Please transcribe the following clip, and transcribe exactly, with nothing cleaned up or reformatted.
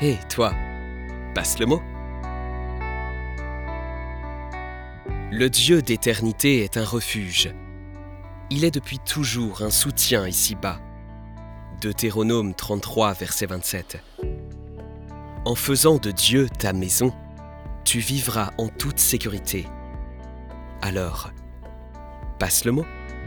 Hé, toi, passe le mot. Le Dieu d'éternité est un refuge. Il est depuis toujours un soutien ici-bas. Deutéronome trente-trois, verset vingt-sept. En faisant de Dieu ta maison, tu vivras en toute sécurité. Alors, passe le mot.